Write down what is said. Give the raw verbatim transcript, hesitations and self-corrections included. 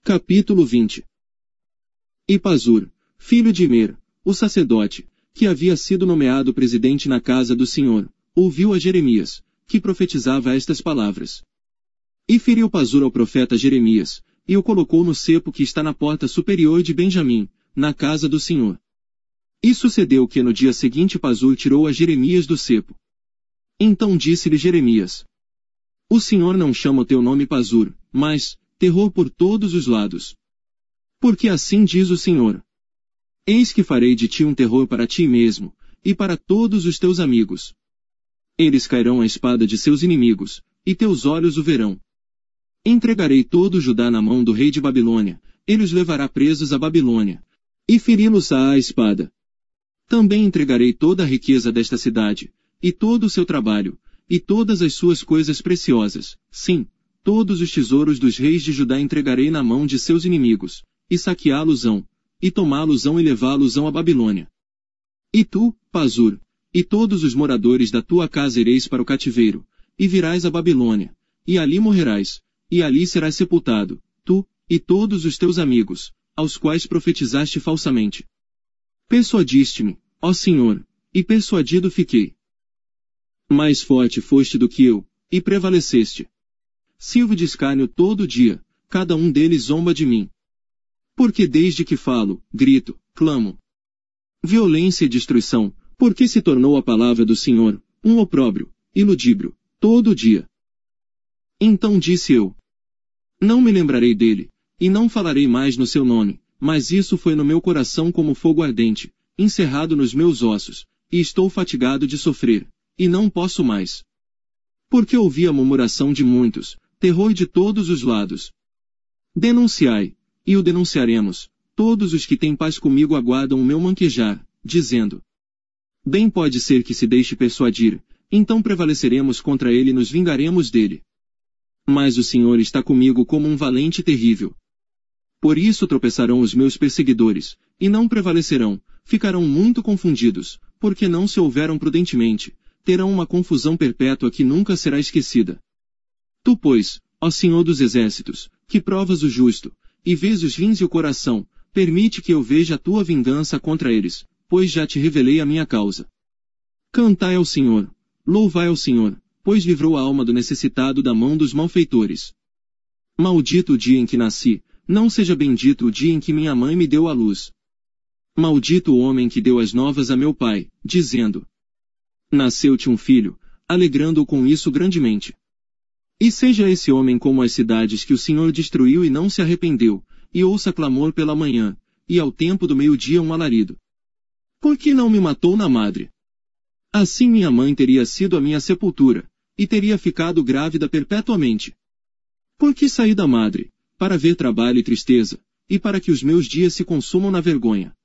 Capítulo vinte. E Pazur, filho de Imer, o sacerdote, que havia sido nomeado presidente na casa do Senhor, ouviu a Jeremias, que profetizava estas palavras. E feriu Pazur ao profeta Jeremias, e o colocou no cepo que está na porta superior de Benjamim, na casa do Senhor. E sucedeu que no dia seguinte Pazur tirou a Jeremias do cepo. Então disse-lhe Jeremias: O Senhor não chama o teu nome Pazur, mas terror por todos os lados. Porque assim diz o Senhor: Eis que farei de ti um terror para ti mesmo, e para todos os teus amigos. Eles cairão à espada de seus inimigos, e teus olhos o verão. Entregarei todo o Judá na mão do rei de Babilônia, ele os levará presos à Babilônia, e feri-los-á à espada. Também entregarei toda a riqueza desta cidade, e todo o seu trabalho, e todas as suas coisas preciosas, sim, todos os tesouros dos reis de Judá entregarei na mão de seus inimigos, e saqueá-los-ão, e tomá-los-ão e levá-los-ão à Babilônia. E tu, Pazur, e todos os moradores da tua casa ireis para o cativeiro, e virás à Babilônia, e ali morrerás, e ali serás sepultado, tu, e todos os teus amigos, aos quais profetizaste falsamente. Persuadiste-me, ó Senhor, e persuadido fiquei. Mais forte foste do que eu, e prevaleceste. Silvo de escárnio todo dia, cada um deles zomba de mim. Porque desde que falo, grito, clamo. Violência e destruição, porque se tornou a palavra do Senhor, um opróbrio, e ludíbrio, todo dia. Então disse eu: Não me lembrarei dele, e não falarei mais no seu nome, mas isso foi no meu coração como fogo ardente, encerrado nos meus ossos, e estou fatigado de sofrer, e não posso mais. Porque ouvi a murmuração de muitos, terror de todos os lados. Denunciai, e o denunciaremos, todos os que têm paz comigo aguardam o meu manquejar, dizendo: Bem pode ser que se deixe persuadir, então prevaleceremos contra ele e nos vingaremos dele. Mas o Senhor está comigo como um valente terrível. Por isso tropeçarão os meus perseguidores, e não prevalecerão, ficarão muito confundidos, porque não se houveram prudentemente, terão uma confusão perpétua que nunca será esquecida. Tu, pois, ó Senhor dos exércitos, que provas o justo, e vês os rins e o coração, permite que eu veja a tua vingança contra eles, pois já te revelei a minha causa. Cantai ao Senhor, louvai ao Senhor, pois livrou a alma do necessitado da mão dos malfeitores. Maldito o dia em que nasci, não seja bendito o dia em que minha mãe me deu à luz. Maldito o homem que deu as novas a meu pai, dizendo: Nasceu-te um filho, alegrando-o com isso grandemente. E seja esse homem como as cidades que o Senhor destruiu e não se arrependeu, e ouça clamor pela manhã, e ao tempo do meio-dia um alarido. Por que não me matou na madre? Assim minha mãe teria sido a minha sepultura, e teria ficado grávida perpetuamente. Por que saí da madre? Para ver trabalho e tristeza, e para que os meus dias se consumam na vergonha.